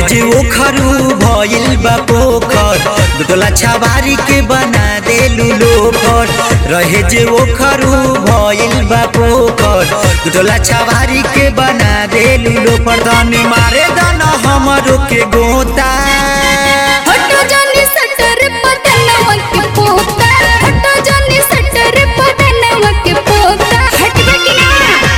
जे ओखरू भइल बा पोखर दुटोला छबारी के बना देलू लोफर रहे जे ओखरू भइल बा पोखर दुटोला छबारी के बना देलू लोफर धन मारे दन हमरो के गोता हटो जानी सटर पतनवा के पोता हटो जानी सटर पतनवा के पोता हटबे कि ना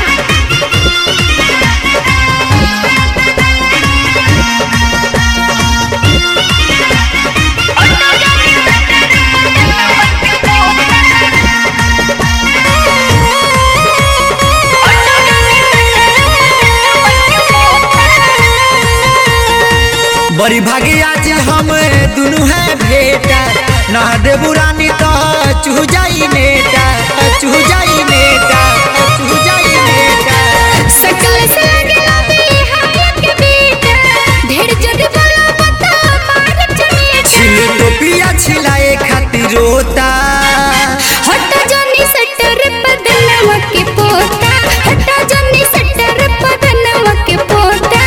बड़ी भागी आज हम दुनु है भेटा ना दे बुरानी तो चूह जाई नेटा चूह जाई नेटा चूह जाई नेटा सकल से लगला बिहार के बेटा ढेर जद बड़ा बता मार चले छिल टोपिया छिलाए खातिर रोता हटो जानी सटर पतनवा के पोता हटो जानी सटर पतनवा के पोता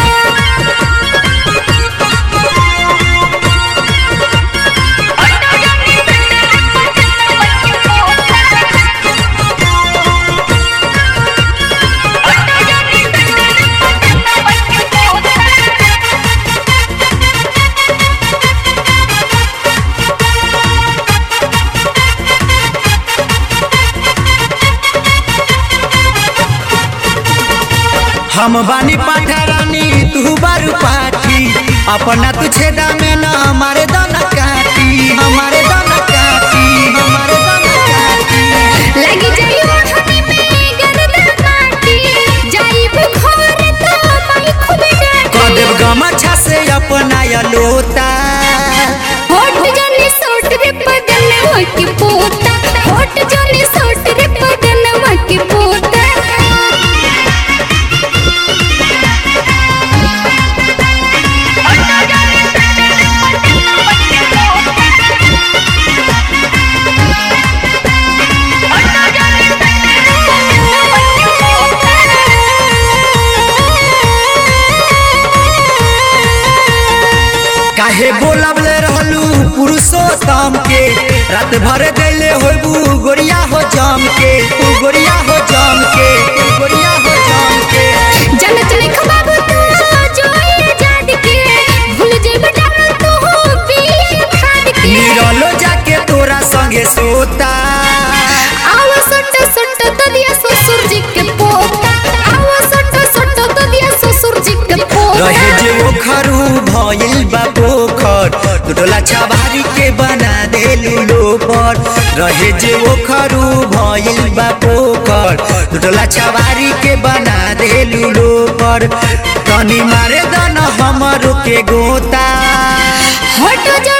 हम बानी पाठरानी तू बारू पाठी अपना तू छेदा में न हमारे दाना काटी हमारे दाना काटी हमारे दाना काटी लगी जाई ओढ़नी में गर्दन काटी जाई बुखार तो माई खूब डांटी कदेव गमछा से अपना या लोता होठ जानी सोट रे पदनवा के पोता होठ जानी सोट रे पदनवा के पोता काहे बोलबले रहलू पुरुषोत्तम के रात भर देले होबू गोरिया हो जाम के गोरिया हो जाम के गोरिया हो जाम के जन चले खबाबू तू जोई जाद के भूल जे बेटा तू पिए खाद के निरलो जाके तोरा संगे सोता आवा सट सट तो दिया ससुर जी के पोता आवा सट सट तो दिया ससुर जी के पोता रहे जे ओखरू भइल बा पोखर दुटोला छबारी के बना देलू लोफर रहे जे ओखरू भइल बा पोखर दुटोला छबारी के बना देलू लोफर तनी मारे दन हमरो के गोता हटो जा